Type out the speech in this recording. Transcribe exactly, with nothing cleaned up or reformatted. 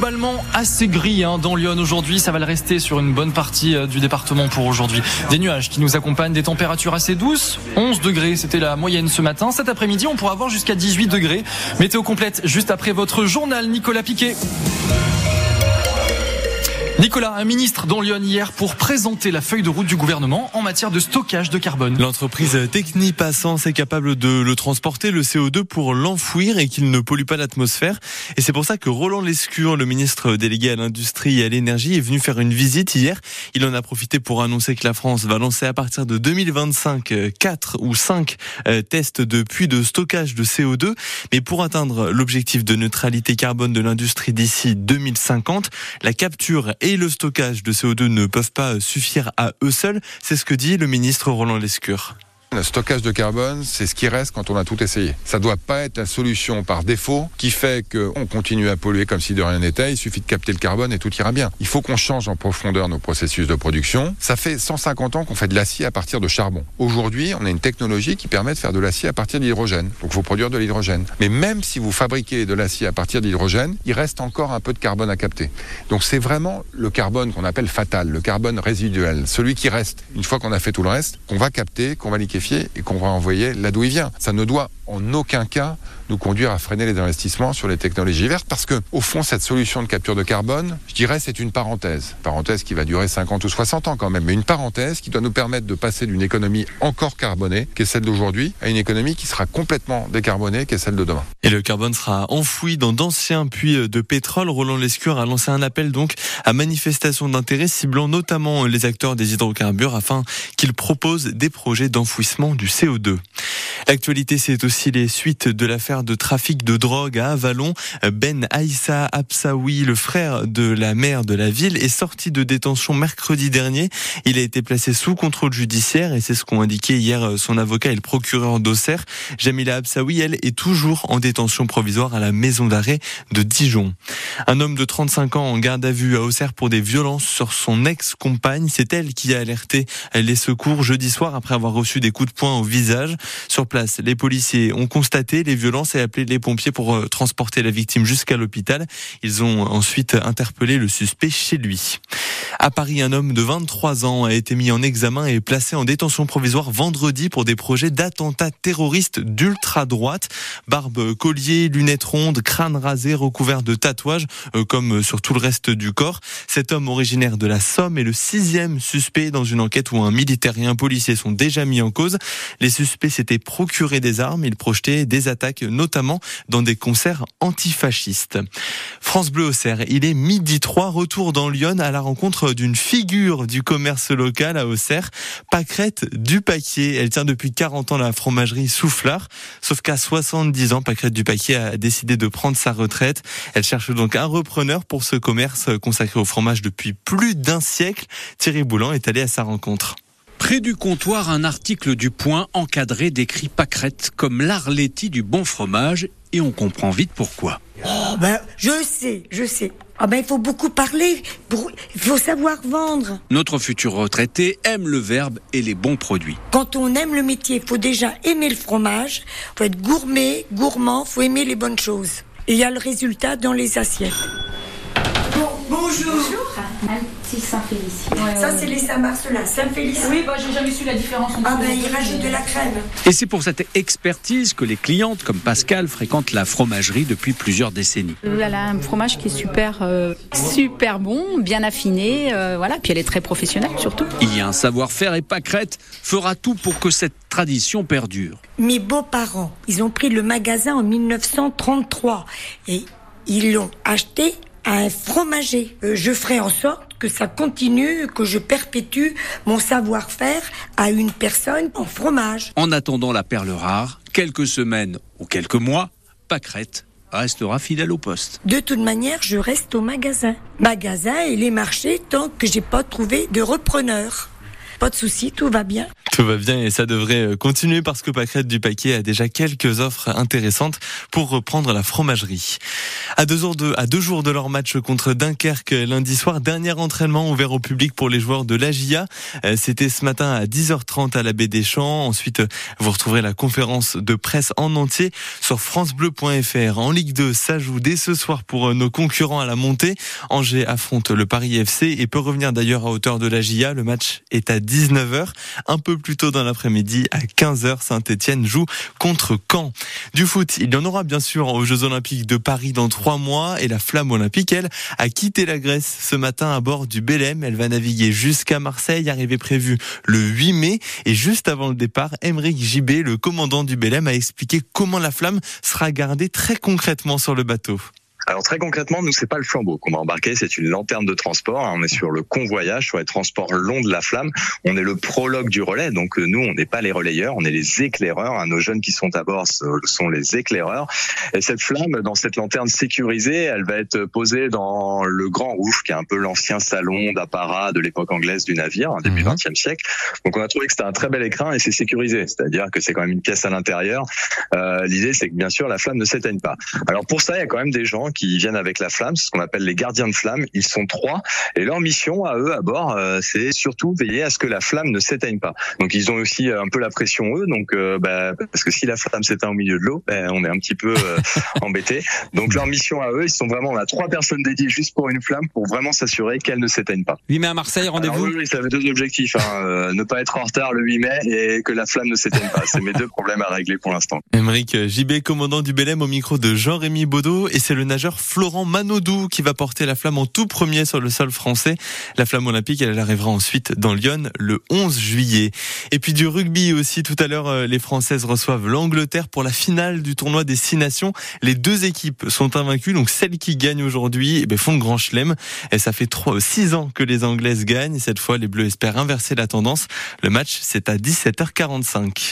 globalement assez gris hein, dans Lyon aujourd'hui. Ça va le rester sur une bonne partie euh, du département pour aujourd'hui. Des nuages qui nous accompagnent, des températures assez douces. onze degrés, c'était la moyenne ce matin. Cet après-midi, on pourra avoir jusqu'à dix-huit degrés. Météo complète juste après votre journal, Nicolas Piquet. Nicolas, un ministre dans Lyon hier pour présenter la feuille de route du gouvernement en matière de stockage de carbone. L'entreprise Technipassance est capable de le transporter, le C O deux, pour l'enfouir et qu'il ne pollue pas l'atmosphère. Et c'est pour ça que Roland Lescure, le ministre délégué à l'industrie et à l'énergie, est venu faire une visite hier. Il en a profité pour annoncer que la France va lancer à partir de deux mille vingt-cinq quatre ou cinq tests de puits de stockage de C O deux. Mais pour atteindre l'objectif de neutralité carbone de l'industrie d'ici deux mille cinquante, la capture et le stockage de C O deux ne peuvent pas suffire à eux seuls. C'est ce que dit le ministre Roland Lescure. Le stockage de carbone, c'est ce qui reste quand on a tout essayé. Ça doit pas être la solution par défaut qui fait qu'on continue à polluer comme si de rien n'était. Il suffit de capter le carbone et tout ira bien. Il faut qu'on change en profondeur nos processus de production. Ça fait cent cinquante ans qu'on fait de l'acier à partir de charbon. Aujourd'hui, on a une technologie qui permet de faire de l'acier à partir de l'hydrogène. Donc il faut produire de l'hydrogène. Mais même si vous fabriquez de l'acier à partir d'hydrogène, il reste encore un peu de carbone à capter. Donc c'est vraiment le carbone qu'on appelle fatal, le carbone résiduel, celui qui reste, une fois qu'on a fait tout le reste, qu'on va capter, qu'on va liquéfier et qu'on va envoyer là d'où il vient. Ça ne doit en aucun cas nous conduire à freiner les investissements sur les technologies vertes parce que, au fond, cette solution de capture de carbone, je dirais, c'est une parenthèse. Parenthèse qui va durer cinquante ou soixante ans quand même, mais une parenthèse qui doit nous permettre de passer d'une économie encore carbonée, qui est celle d'aujourd'hui, à une économie qui sera complètement décarbonée, qui est celle de demain. Et le carbone sera enfoui dans d'anciens puits de pétrole. Roland Lescure a lancé un appel donc à manifestation d'intérêt ciblant notamment les acteurs des hydrocarbures afin qu'ils proposent des projets d'enfouissement du C O deux. L'actualité, c'est aussi les suites de l'affaire de trafic de drogue à Avallon. Ben Aïssa Absaoui, le frère de la maire de la ville, est sorti de détention mercredi dernier. Il a été placé sous contrôle judiciaire et c'est ce qu'ont indiqué hier son avocat et le procureur d'Auxerre. Jamila Absaoui, elle, est toujours en détention provisoire à la maison d'arrêt de Dijon. Un homme de trente-cinq ans en garde à vue à Auxerre pour des violences sur son ex-compagne. C'est elle qui a alerté les secours jeudi soir après avoir reçu des coups de poing au visage. Sur place, les policiers ont constaté les violences et appelé les pompiers pour transporter la victime jusqu'à l'hôpital. Ils ont ensuite interpellé le suspect chez lui. À Paris, un homme de vingt-trois ans a été mis en examen et placé en détention provisoire vendredi pour des projets d'attentats terroristes d'ultra-droite. Barbe, collier, lunettes rondes, crâne rasé, recouvert de tatouages, euh, comme sur tout le reste du corps. Cet homme originaire de la Somme est le sixième suspect dans une enquête où un militaire et un policier sont déjà mis en cause. Les suspects s'étaient procuré des armes. Ils projetaient des attaques, notamment dans des concerts antifascistes. France Bleu Auxerre, il est midi trois, retour dans Lyon à la rencontre d'une figure du commerce local à Auxerre, Pâquerette Dupaquier. Elle tient depuis quarante ans la fromagerie Soufflard. Sauf qu'à soixante-dix ans, Pâquerette Dupaquier a décidé de prendre sa retraite. Elle cherche donc un repreneur pour ce commerce consacré au fromage depuis plus d'un siècle. Thierry Boulan est allé à sa rencontre. Près du comptoir, un article du Point encadré décrit Pâquerette comme l'Arletty du bon fromage et on comprend vite pourquoi. Oh ben, je sais, je sais. Ah ben, il faut beaucoup parler, pour... il faut savoir vendre. Notre futur retraité aime le verbe et les bons produits. Quand on aime le métier, il faut déjà aimer le fromage, il faut être gourmet, gourmand, il faut aimer les bonnes choses. Et il y a le résultat dans les assiettes. Bon, bonjour. Bonjour. Un petit Saint-Félicien. Ouais, Ça, ouais. c'est les Saint-Marcelin. Saint-Félicien. Oui, bah, j'ai jamais su la différence entre Ah ben, les il deux, rajoute mais- de la crème. Et c'est pour cette expertise que les clientes comme Pascal fréquentent la fromagerie depuis plusieurs décennies. Elle a un fromage qui est super, euh, super bon, bien affiné, euh, voilà. Puis elle est très professionnelle surtout. Il y a un savoir-faire et Pâquerette fera tout pour que cette tradition perdure. Mes beaux-parents, ils ont pris le magasin en mille neuf cent trente-trois et ils l'ont acheté à un fromager. Euh, je ferai en sorte que ça continue, que je perpétue mon savoir-faire à une personne en fromage. En attendant la perle rare, quelques semaines ou quelques mois, Pâquerette restera fidèle au poste. De toute manière, je reste au magasin. Magasin et les marchés tant que j'ai pas trouvé de repreneur. Pas de souci, tout va bien. Tout va bien et ça devrait continuer parce que Pâquerette du Paquet a déjà quelques offres intéressantes pour reprendre la fromagerie. À deux jours de, à deux jours de leur match contre Dunkerque lundi soir, dernier entraînement ouvert au public pour les joueurs de l'A J A. C'était ce matin à dix heures trente à la Baie des Champs. Ensuite, vous retrouverez la conférence de presse en entier sur francebleu point f r. En Ligue deux, ça joue dès ce soir pour nos concurrents à la montée. Angers affronte le Paris F C et peut revenir d'ailleurs à hauteur de l'A J A. Le match est à dix-neuf heures. Un peu plus tôt dans l'après-midi, à quinze heures, Saint-Etienne joue contre Caen. Du foot, il y en aura bien sûr aux Jeux Olympiques de Paris dans trois mois et la flamme olympique, elle, a quitté la Grèce ce matin à bord du Belém. Elle va naviguer jusqu'à Marseille, arrivée prévue le huit mai. Et juste avant le départ, Aymeric Gibé, le commandant du Belém, a expliqué comment la flamme sera gardée très concrètement sur le bateau. Alors très concrètement, nous c'est pas le flambeau qu'on va embarquer, c'est une lanterne de transport. On est sur le convoyage, sur les transports longs de la flamme. On est le prologue du relais, donc nous on n'est pas les relayeurs, on est les éclaireurs. Nos jeunes qui sont à bord sont les éclaireurs. Et cette flamme, dans cette lanterne sécurisée, elle va être posée dans le Grand Rouge, qui est un peu l'ancien salon d'apparat de l'époque anglaise du navire, début vingtième siècle. Donc on a trouvé que c'était un très bel écrin et c'est sécurisé, c'est-à-dire que c'est quand même une pièce à l'intérieur. Euh, l'idée c'est que bien sûr la flamme ne s'éteigne pas. Alors pour ça, il y a quand même des gens qui viennent avec la flamme, c'est ce qu'on appelle les gardiens de flamme. Ils sont trois et leur mission à eux à bord, euh, c'est surtout veiller à ce que la flamme ne s'éteigne pas. Donc ils ont aussi un peu la pression eux, donc euh, bah, parce que si la flamme s'éteint au milieu de l'eau, bah, on est un petit peu euh, embêté. Donc leur mission à eux, ils sont vraiment, on a trois personnes dédiées juste pour une flamme pour vraiment s'assurer qu'elle ne s'éteigne pas. huit mai à Marseille, rendez-vous. Alors, oui, ça avait deux objectifs, hein, euh, ne pas être en retard le huit mai et que la flamme ne s'éteigne pas. C'est mes deux problèmes à régler pour l'instant. Aymeric Gibé, commandant du Belém, au micro de Jean-Rémy Baudot, et c'est le nageur Florent Manodou qui va porter la flamme en tout premier sur le sol français. La flamme olympique, elle arrivera ensuite dans Lyon le onze juillet. Et puis du rugby aussi, tout à l'heure, les Françaises reçoivent l'Angleterre pour la finale du tournoi des Six Nations. Les deux équipes sont invaincues, donc celles qui gagnent aujourd'hui eh ben, font le grand chelem. Et ça fait trois, six ans que les Anglaises gagnent. Cette fois, les Bleus espèrent inverser la tendance. Le match, c'est à dix-sept heures quarante-cinq.